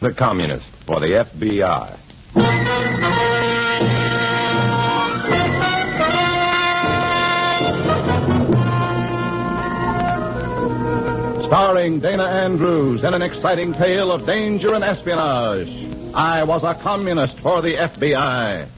a communist for the FBI. Starring Dana Andrews in an exciting tale of danger and espionage. I Was a Communist for the FBI.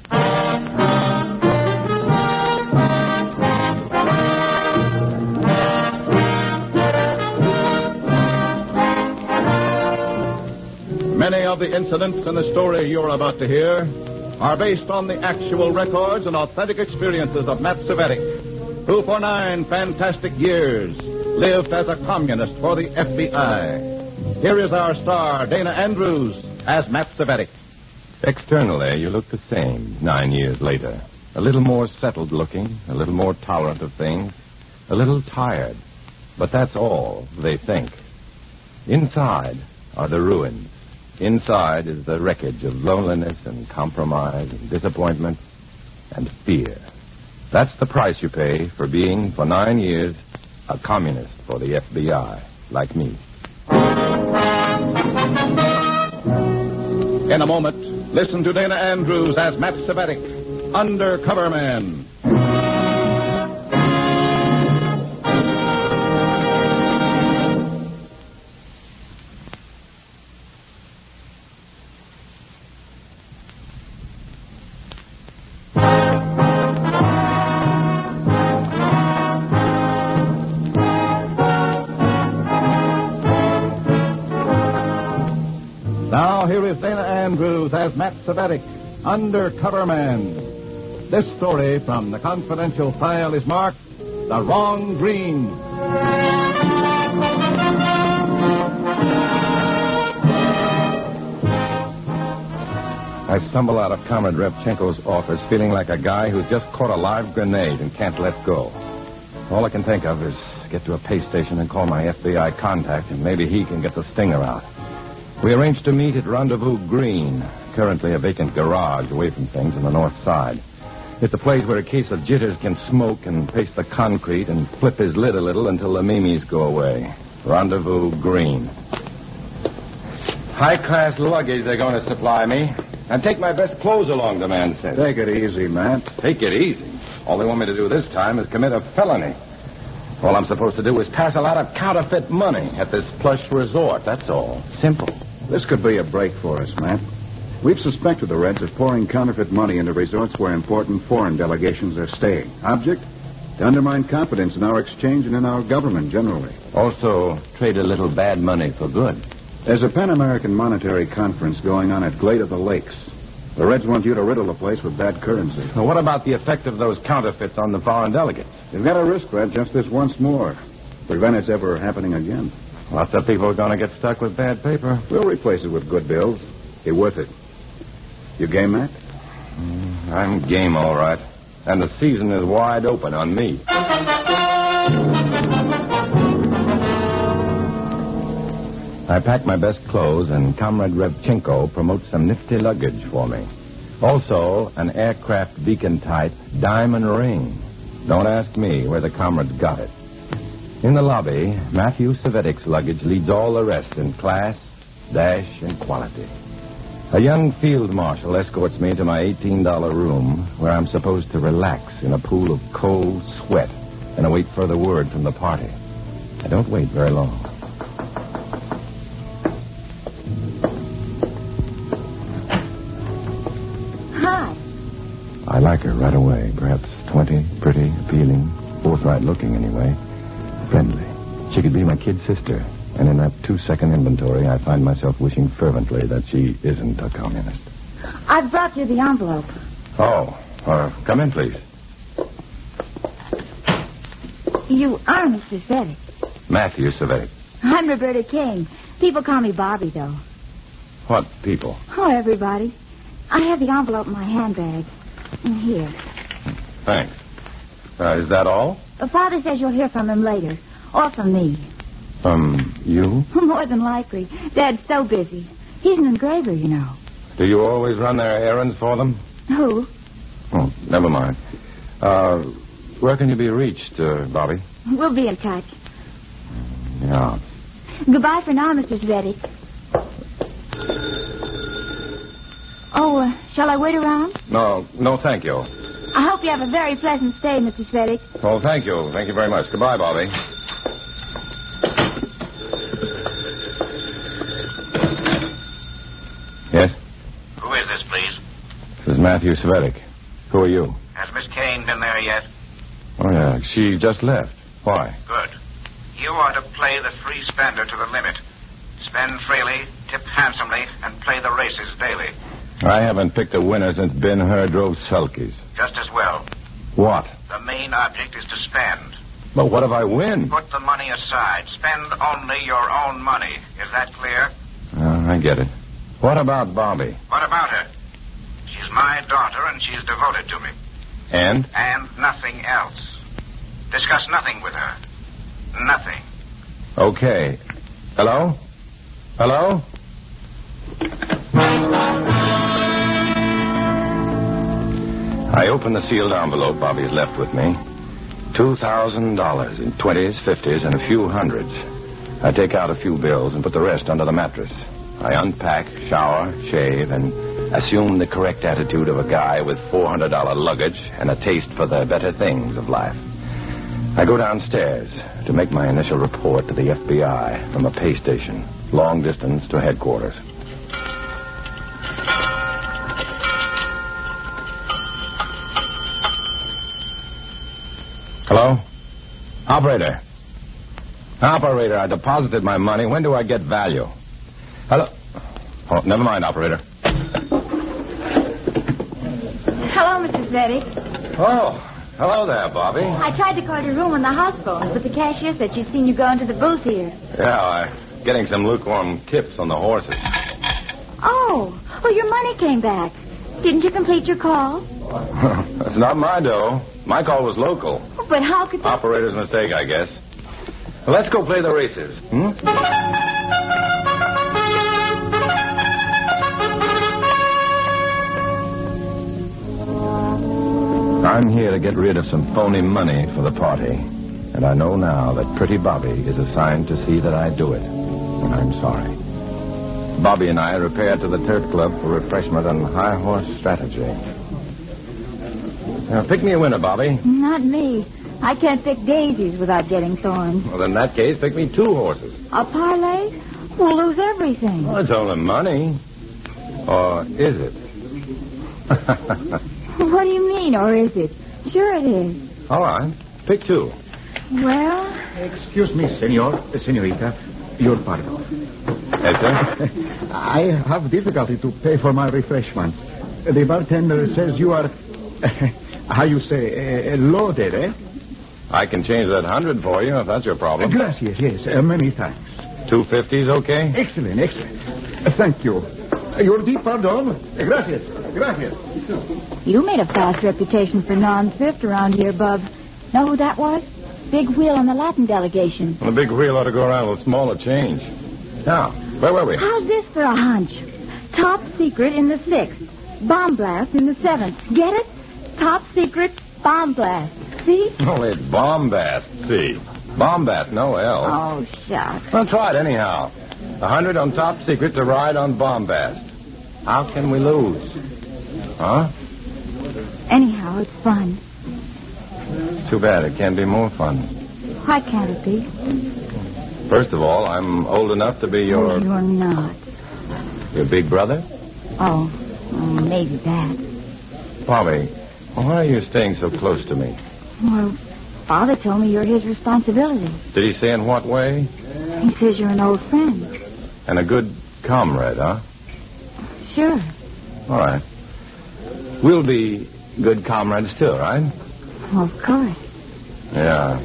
Many of the incidents in the story you're about to hear are based on the actual records and authentic experiences of Matt Cvetic, who for 9 fantastic years lived as a communist for the FBI. Here is our star, Dana Andrews, as Matt Cvetic. Externally, you look the same 9 years later. A little more settled looking, a little more tolerant of things, a little tired. But that's all they think. Inside are the ruins. Inside is the wreckage of loneliness and compromise and disappointment and fear. That's the price you pay for being, for 9 years, a communist for the FBI, like me. In a moment, listen to Dana Andrews as Matt Cvetic, Undercover Man. Now, here is Dana Andrews as Matt Cvetic, Undercover Man. This story from the confidential file is marked The Wrong Green. I stumble out of Comrade Revchenko's office feeling like a guy who's just caught a live grenade and can't let go. All I can think of is get to a pay station and call my FBI contact, and maybe he can get the stinger out. We arranged to meet at Rendezvous Green, currently a vacant garage away from things on the north side. It's a place where a case of jitters can smoke and paste the concrete and flip his lid a little until the mimes go away. Rendezvous Green. High-class luggage they're going to supply me. And take my best clothes along, the man says. Take it easy, Matt. Take it easy? All they want me to do this time is commit a felony. All I'm supposed to do is pass a lot of counterfeit money at this plush resort, that's all. Simple. This could be a break for us, Matt. We've suspected the Reds of pouring counterfeit money into resorts where important foreign delegations are staying. Object? To undermine confidence in our exchange and in our government generally. Also, trade a little bad money for good. There's a Pan-American Monetary Conference going on at Glade of the Lakes. The Reds want you to riddle the place with bad currency. Well, what about the effect of those counterfeits on the foreign delegates? You've got to risk that just this once more. Prevent its ever happening again. Lots of people are going to get stuck with bad paper. We'll replace it with good bills. Be worth it. You game, Matt? I'm game, all right. And the season is wide open on me. I pack my best clothes, and Comrade Revchenko promotes some nifty luggage for me. Also, an aircraft beacon-type diamond ring. Don't ask me where the comrades got it. In the lobby, Matthew Cvetic's luggage leads all the rest in class, dash, and quality. A young field marshal escorts me to my $18 room, where I'm supposed to relax in a pool of cold sweat and await further word from the party. I don't wait very long. Hi. I like her right away. Perhaps 20, pretty, appealing, forthright looking anyway. Friendly. She could be my kid sister. And in that 2-second inventory, I find myself wishing fervently that she isn't a communist. I've brought you the envelope. Oh, come in, please. You are Mr. Cvetic. Matthew Cvetic. I'm Roberta King. People call me Bobby, though. What people? Oh, everybody. I have the envelope in my handbag. Here. Thanks. Is that all? Father says you'll hear from him later. Or from me. You? More than likely. Dad's so busy. He's an engraver, you know. Do you always run their errands for them? Who? Oh, never mind. Where can you be reached, Bobby? We'll be in touch. Yeah. Goodbye for now, Mr. Cvetic. Oh, shall I wait around? No, thank you. I hope you have a very pleasant stay, Mr. Svedek. Oh, thank you. Thank you very much. Goodbye, Bobby. Yes? Who is this, please? This is Matthew Svedek. Who are you? Has Miss Kane been there yet? Oh, yeah. She just left. Why? Good. You are to play the free spender to the limit. Spend freely, tip handsomely, and play the races daily. I haven't picked a winner since Ben-Hur drove sulkies. Just as well. What? The main object is to spend. But what if I win? Put the money aside. Spend only your own money. Is that clear? I get it. What about Bobby? What about her? She's my daughter, and she's devoted to me. And? And nothing else. Discuss nothing with her. Nothing. Okay. Hello? Hello? I open the sealed envelope Bobby's left with me. $2,000 in 20s, 50s, and a few hundreds. I take out a few bills and put the rest under the mattress. I unpack, shower, shave, and assume the correct attitude of a guy with $400 luggage and a taste for the better things of life. I go downstairs to make my initial report to the FBI from a pay station, long distance to headquarters. Hello? Operator. Operator, I deposited my money. When do I get value? Hello? Oh, never mind, operator. Hello, Mr. Svedek. Oh, hello there, Bobby. I tried to call your room on the house phone, but the cashier said she'd seen you go into the booth here. Yeah, I'm getting some lukewarm tips on the horses. Oh, well, your money came back. Didn't you complete your call? That's not my dough. My call was local. Oh, but how could that... Operator's mistake, I guess. Well, let's go play the races. I'm here to get rid of some phony money for the party. And I know now that Pretty Bobby is assigned to see that I do it. And I'm sorry. Bobby and I repaired to the Turf Club for refreshment and high horse strategy. Now, pick me a winner, Bobby. Not me. I can't pick daisies without getting thorns. Well, in that case, pick me 2 horses. A parlay? We'll lose everything. Well, it's only money. Or is it? What do you mean, or is it? Sure it is. All right. Pick 2. Well... Excuse me, senorita. Your pardon. Yes, sir? I have difficulty to pay for my refreshments. The bartender says you are, how you say, loaded, eh? I can change that 100 for you if that's your problem. Gracias, yes. Many thanks. 250's okay? Excellent. Thank you. Your deep pardon. Gracias. You made a fast reputation for non-thrift around here, Bub. Know who that was? Big wheel on the Latin delegation. Well, the big wheel ought to go around with smaller change. Now, where were we? How's this for a hunch? Top secret in the 6th. Bomb blast in the 7th. Get it? Top secret bomb blast. See? Oh, it's Bombast. See. Bombast, no L. Oh, shucks. Well, try it anyhow. 100 on Top Secret to ride on Bombast. How can we lose? Huh? Anyhow, it's fun. Too bad it can't be more fun. Why can't it be? First of all, I'm old enough to be your... Oh, you're not. Your big brother? Oh, maybe that. Bobby, why are you staying so close to me? Well, Father told me you're his responsibility. Did he say in what way? He says you're an old friend. And a good comrade, huh? Sure. All right. We'll be good comrades still, right? Well, of course. Yeah.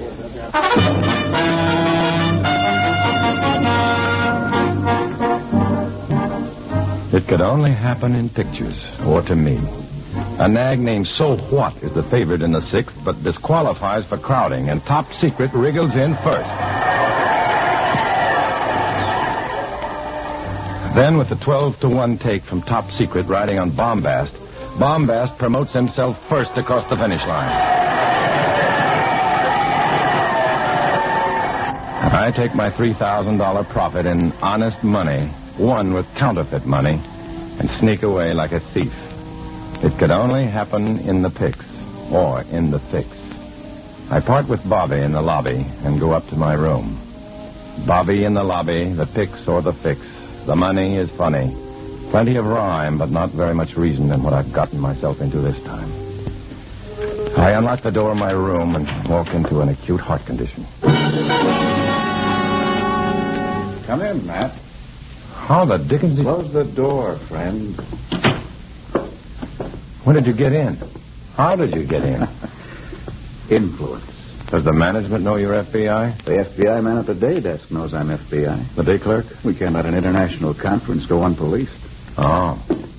It could only happen in pictures, or to me. A nag named So What is the favorite in the 6th, but disqualifies for crowding, and Top Secret wriggles in first. Then, with the 12-to-1 take from Top Secret riding on Bombast, Bombast promotes himself first across the finish line. I take my $3,000 profit in honest money, won with counterfeit money, and sneak away like a thief. It could only happen in the picks or in the fix. I part with Bobby in the lobby and go up to my room. Bobby in the lobby, the picks or the fix. The money is funny. Plenty of rhyme, but not very much reason in what I've gotten myself into this time. I unlock the door of my room and walk into an acute heart condition. Come in, Matt. How the dickens did... Close the door, friend. When did you get in? How did you get in? Influence. Does the management know you're FBI? The FBI man at the day desk knows I'm FBI. The day clerk? We can't let an international conference go unpoliced. Oh.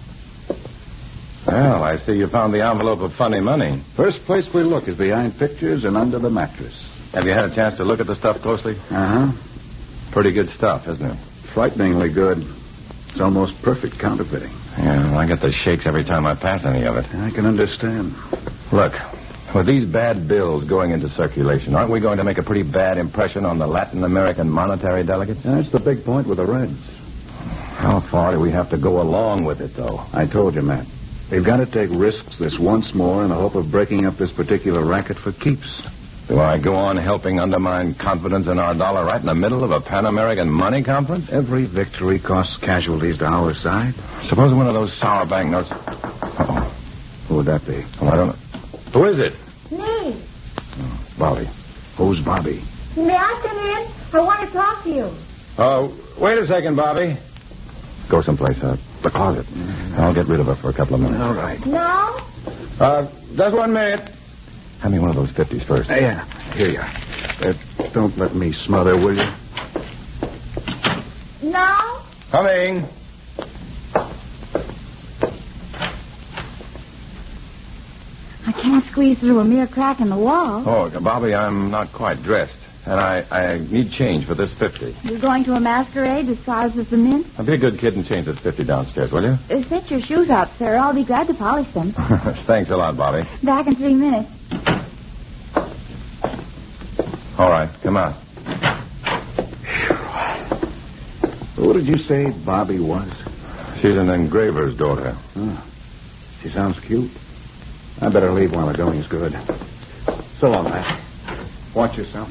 Well, I see you found the envelope of funny money. First place we look is behind pictures and under the mattress. Have you had a chance to look at the stuff closely? Uh-huh. Pretty good stuff, isn't it? Frighteningly good. It's almost perfect counterfeiting. Yeah, well, I get the shakes every time I pass any of it. I can understand. Look, with these bad bills going into circulation, aren't we going to make a pretty bad impression on the Latin American monetary delegates? That's the big point with the Reds. How far do we have to go along with it, though? I told you, Matt. We've got to take risks this once more in the hope of breaking up this particular racket for keeps. Do I go on helping undermine confidence in our dollar right in the middle of a Pan-American money conference? Every victory costs casualties to our side. Suppose one of those sour banknotes... Uh-oh. Who would that be? Well, I don't know. Who is it? Me. Oh, Bobby. Who's Bobby? May I come in? I want to talk to you. Wait a second, Bobby. Go someplace, the closet. I'll get rid of her for a couple of minutes. All right. No? Just 1 minute. Hand me one of those 50s first. Yeah, here you are. Don't let me smother, will you? No? Coming. I can't squeeze through a mere crack in the wall. Oh, Bobby, I'm not quite dressed. And I need change for this 50. You're going to a masquerade disguised as the mint? Now, be a good kid and change this 50 downstairs, will you? Set your shoes out, sir. I'll be glad to polish them. Thanks a lot, Bobby. Back in 3 minutes. All right, come on. Who did you say Bobby was? She's an engraver's daughter. Oh, she sounds cute. I better leave while the going's good. So long, Matt. Watch yourself.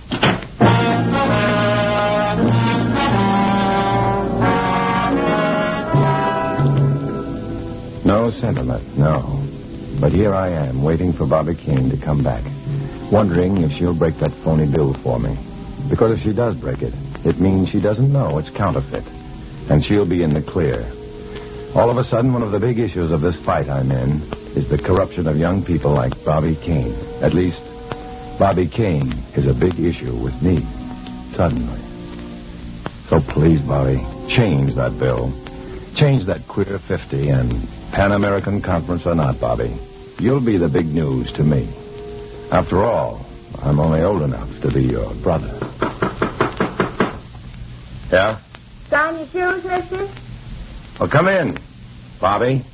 No sentiment, no. But here I am, waiting for Bobby Keene to come back, wondering if she'll break that phony bill for me. Because if she does break it, it means she doesn't know it's counterfeit, and she'll be in the clear. All of a sudden, one of the big issues of this fight I'm in is the corruption of young people like Bobby Keene. At least, Bobby Keene is a big issue with me, suddenly. So please, Bobby, change that bill. Change that queer 50, and Pan-American Conference or not, Bobby, you'll be the big news to me. After all, I'm only old enough to be your brother. Yeah? Down your shoes, mister? Well, come in, Bobby.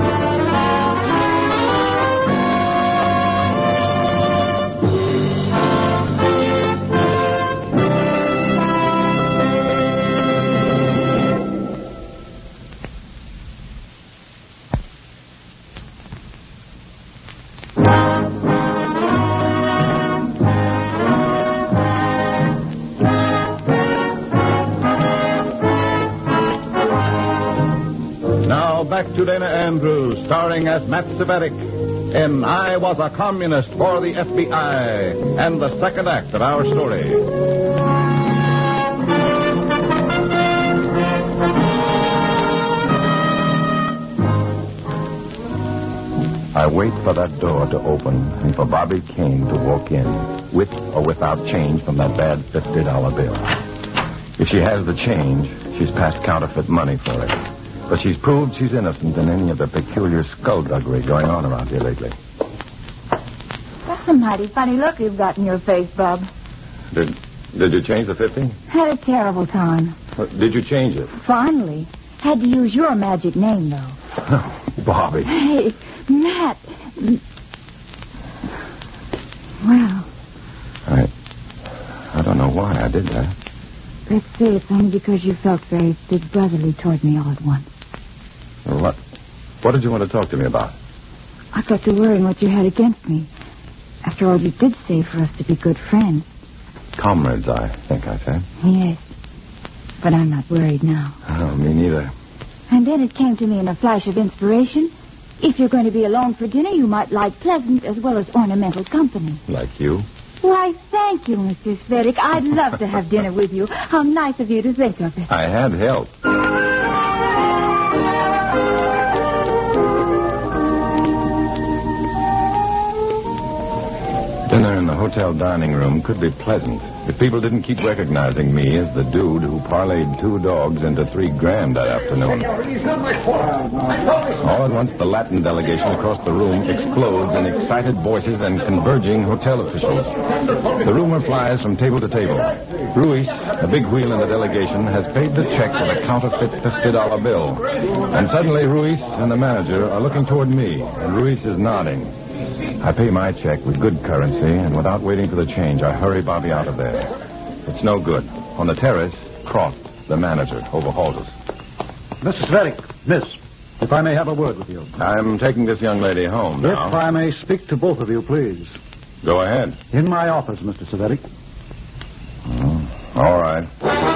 Back to Dana Andrews, starring as Matt Cvetic in I Was a Communist for the FBI, and the second act of our story. I wait for that door to open and for Bobby Keene to walk in, with or without change from that bad $50 bill. If she has the change, she's passed counterfeit money for it. But she's proved she's innocent in any of the peculiar skullduggery going on around here lately. That's a mighty funny look you've got in your face, Bub. Did you change the 50? Had a terrible time. Did you change it? Finally. Had to use your magic name, though. Bobby. Hey, Matt. Well. I don't know why I did that. Let's say it's only because you felt very big brotherly toward me all at once. What did you want to talk to me about? I got to worrying what you had against me. After all, you did say for us to be good friends. Comrades, I think I said. Yes. But I'm not worried now. Oh, me neither. And then it came to me in a flash of inspiration. If you're going to be alone for dinner, you might like pleasant as well as ornamental company. Like you? Why, thank you, Mr. Svedic. I'd love to have dinner with you. How nice of you to think of it. I had help. Dinner in the hotel dining room could be pleasant if people didn't keep recognizing me as the dude who parlayed 2 dogs into $3,000 that afternoon. All at once, the Latin delegation across the room explodes in excited voices and converging hotel officials. The rumor flies from table to table. Ruiz, the big wheel in the delegation, has paid the check with a counterfeit $50 bill. And suddenly, Ruiz and the manager are looking toward me, and Ruiz is nodding. I pay my check with good currency, and without waiting for the change, I hurry Bobby out of there. It's no good. On the terrace, Croft, the manager, overhauls us. Mr. Svedic, miss, if I may have a word with you. I'm taking this young lady home now. If I may speak to both of you, please. Go ahead. In my office, Mr. Svedic. All right.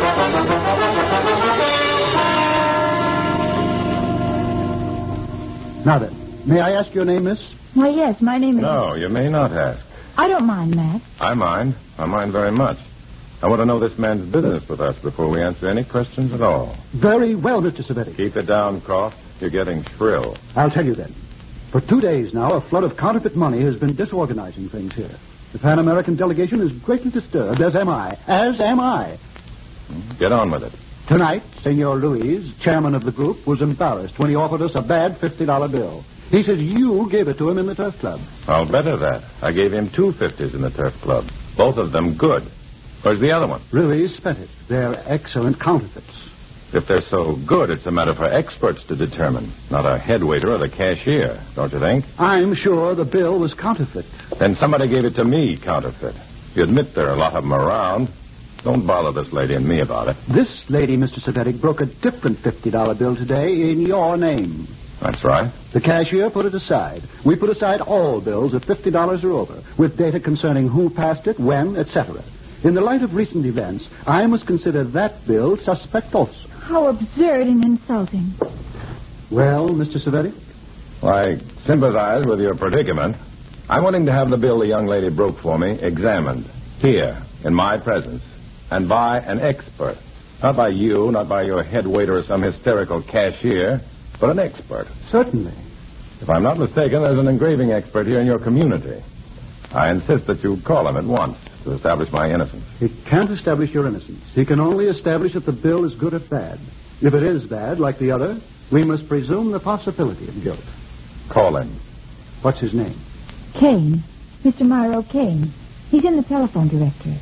Now then, may I ask your name, miss? Why, yes, my name is... No, you may not ask. I don't mind, Matt. I mind. I mind very much. I want to know this man's business with us before we answer any questions at all. Very well, Mr. Svedic. Keep it down, Croft. You're getting shrill. I'll tell you then. For 2 days now, a flood of counterfeit money has been disorganizing things here. The Pan American delegation is greatly disturbed, as am I. As am I. Get on with it. Tonight, Senor Luis, chairman of the group, was embarrassed when he offered us a bad $50 bill. He says you gave it to him in the turf club. I'll better that. I gave him 2 50s in the turf club. Both of them good. Where's the other one? Luis spent it. They're excellent counterfeits. If they're so good, it's a matter for experts to determine, not a head waiter or the cashier, don't you think? I'm sure the bill was counterfeit. Then somebody gave it to me, counterfeit. You admit there are a lot of them around. Don't bother this lady and me about it. This lady, Mr. Svedic, broke a different $50 bill today in your name. That's right. The cashier put it aside. We put aside all bills of $50 or over, with data concerning who passed it, when, etc. In the light of recent events, I must consider that bill suspect also. How absurd and insulting. Well, Mr. Svedic? I sympathize with your predicament. I'm willing to have the bill the young lady broke for me examined, here, in my presence, and by an expert. Not by you, not by your head waiter or some hysterical cashier, but an expert. Certainly. If I'm not mistaken, there's an engraving expert here in your community. I insist that you call him at once to establish my innocence. He can't establish your innocence. He can only establish if the bill is good or bad. If it is bad, like the other, we must presume the possibility of guilt. Call him. What's his name? Kane. Mr. Myro Kane. He's in the telephone directory.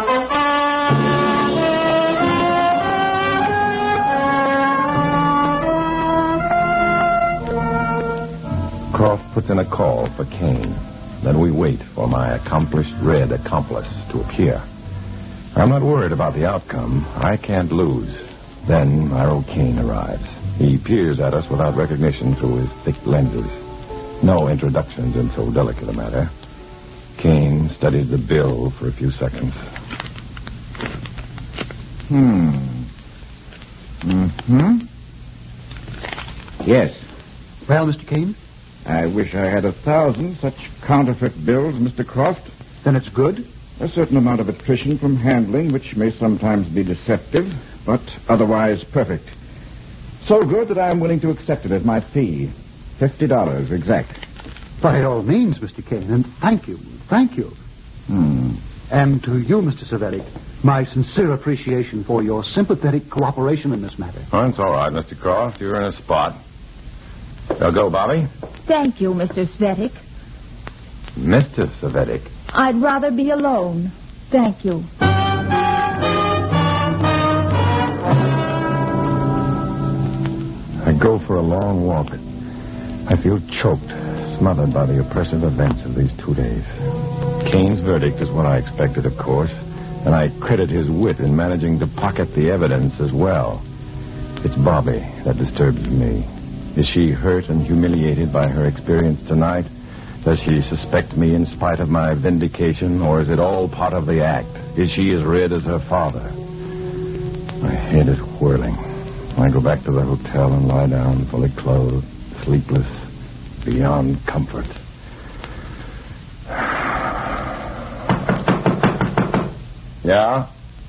Croft puts in a call for Kane. Then we wait for my accomplished red accomplice to appear. I'm not worried about the outcome. I can't lose. Then Myro Kane arrives. He peers at us without recognition through his thick lenses. No introductions in so delicate a matter. Kane studied the bill for a few seconds. Yes. Well, Mr. Kane? I wish I had 1,000 such counterfeit bills, Mr. Croft. Then it's good? A certain amount of attrition from handling, which may sometimes be deceptive, but otherwise perfect. So good that I am willing to accept it as my fee. $50 exact. By all means, Mr. Kane, and thank you. Thank you. And to you, Mr. Svedic, my sincere appreciation for your sympathetic cooperation in this matter. Oh, it's all right, Mr. Croft. You're in a spot. Now go, Bobby. Thank you, Mr. Svedic. Mr. Svedic. I'd rather be alone. Thank you. I go for a long walk. I feel choked, smothered by the oppressive events of these 2 days. Kane's verdict is what I expected, of course, and I credit his wit in managing to pocket the evidence as well. It's Bobby that disturbs me. Is she hurt and humiliated by her experience tonight? Does she suspect me in spite of my vindication, or is it all part of the act? Is she as red as her father? My head is whirling. I go back to the hotel and lie down, fully clothed, sleepless, beyond comfort. Yeah?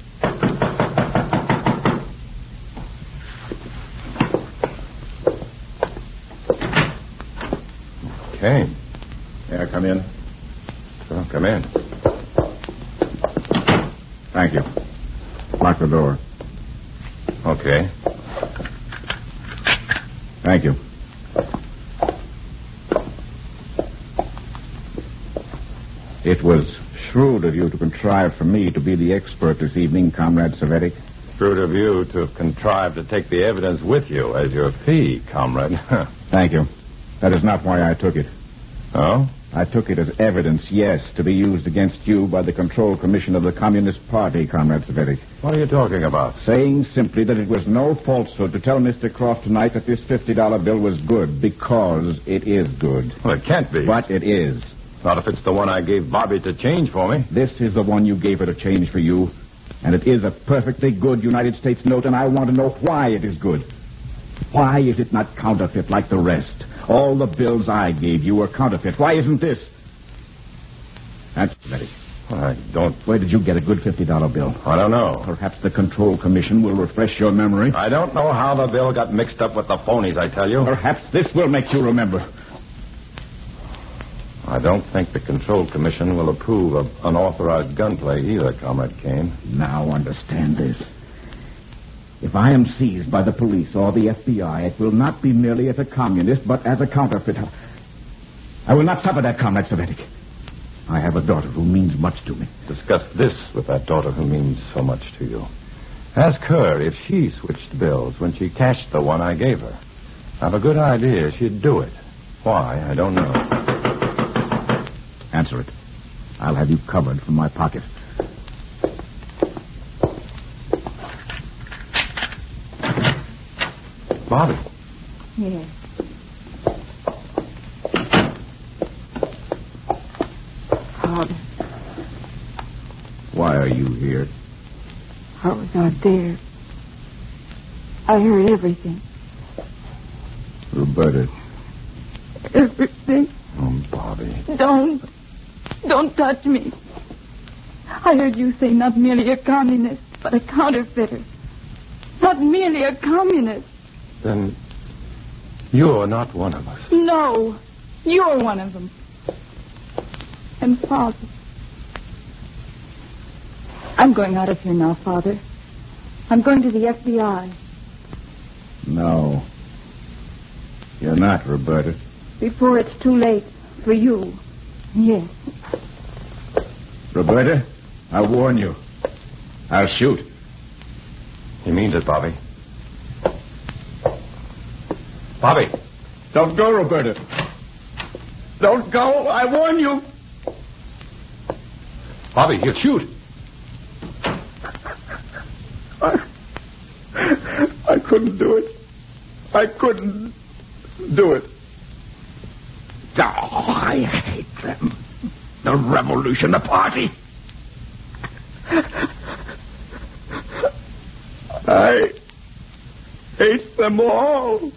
Okay. Yeah, come in. Sure, come in. Thank you. Lock the door. Okay. Thank you. It was shrewd of you to contrive for me to be the expert this evening, Comrade Savetic. Shrewd of you to have contrived to take the evidence with you as your fee, comrade. Thank you. That is not why I took it. Oh? I took it as evidence, yes, to be used against you by the Control Commission of the Communist Party, Comrade Savetic. What are you talking about? Saying simply that it was no falsehood to tell Mr. Croft tonight that this $50 bill was good, because it is good. Well, it can't be. But it is. Not if it's the one I gave Bobby to change for me. This is the one you gave her to change for you, and it is a perfectly good United States note, and I want to know why it is good. Why is it not counterfeit like the rest? All the bills I gave you were counterfeit. Why isn't this? That's ready. I don't... Where did you get a good $50 bill? I don't know. Perhaps the Control Commission will refresh your memory. I don't know how the bill got mixed up with the phonies, I tell you. Perhaps this will make you remember. I don't think the Control Commission will approve of unauthorized gunplay either, Comrade Kane. Now understand this. If I am seized by the police or the FBI, it will not be merely as a communist, but as a counterfeiter. I will not suffer that, Comrade Savetic. I have a daughter who means much to me. Discuss this with that daughter who means so much to you. Ask her if she switched bills when she cashed the one I gave her. I have a good idea she'd do it. Why, I don't know. Answer it. I'll have you covered from my pocket. Bobby. Yes. Father, Why are you here? I was out there. I heard everything. Roberta. Everything. Oh, Bobby. Don't touch me. I heard you say not merely a communist, but a counterfeiter. Not merely a communist. Then you're not one of us. No, you're one of them. And Father, I'm going out of here now, Father. I'm going to the FBI. No. You're not, Roberta. Before it's too late for you. Yes. Roberta, I warn you. I'll shoot. He means it, Bobby. Bobby. Don't go, Roberta. Don't go. I warn you. Bobby, he'll shoot. I couldn't do it. I couldn't do it. Oh, I hate them. The revolution, the party. I hate them all.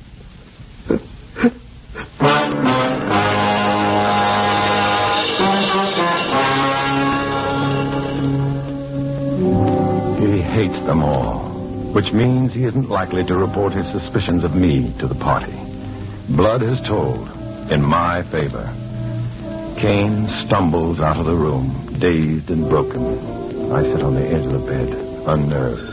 He hates them all, which means he isn't likely to report his suspicions of me to the party. Blood has told in my favor. Kane stumbles out of the room, dazed and broken. I sit on the edge of the bed, unnerved.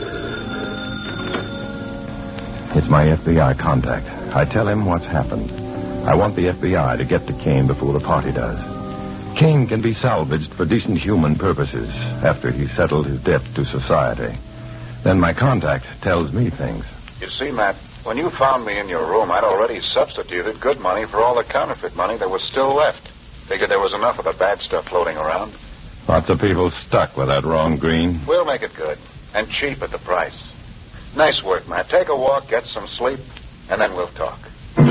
It's my FBI contact. I tell him what's happened. I want the FBI to get to Kane before the party does. Kane can be salvaged for decent human purposes after he's settled his debt to society. Then my contact tells me things. You see, Matt, when you found me in your room, I'd already substituted good money for all the counterfeit money that was still left. Figured there was enough of the bad stuff floating around. Lots of people stuck with that wrong green. We'll make it good. And cheap at the price. Nice work, Matt. Take a walk, get some sleep, and then we'll talk.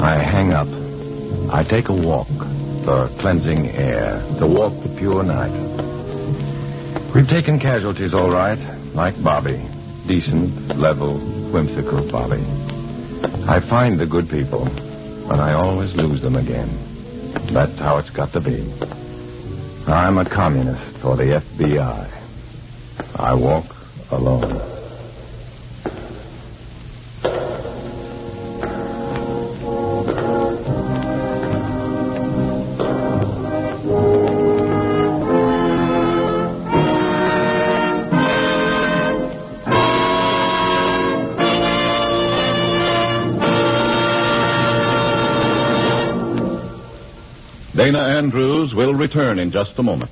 I hang up. I take a walk for cleansing air, to walk the pure night. We've taken casualties, all right, like Bobby. Decent, level, whimsical Bobby. I find the good people, but I always lose them again. That's how it's got to be. I'm a communist for the FBI. I walk alone. Dana Andrews will return in just a moment.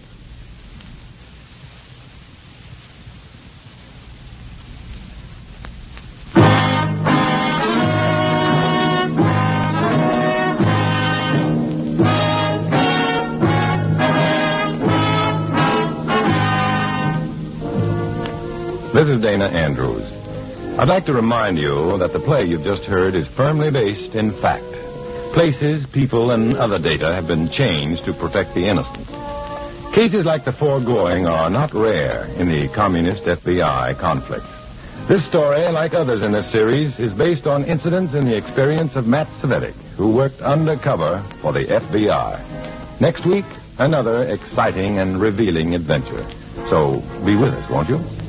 This is Dana Andrews. I'd like to remind you that the play you've just heard is firmly based in fact. Places, people, and other data have been changed to protect the innocent. Cases like the foregoing are not rare in the communist FBI conflict. This story, like others in this series, is based on incidents in the experience of Matt Cvetic, who worked undercover for the FBI. Next week, another exciting and revealing adventure. So be with us, won't you?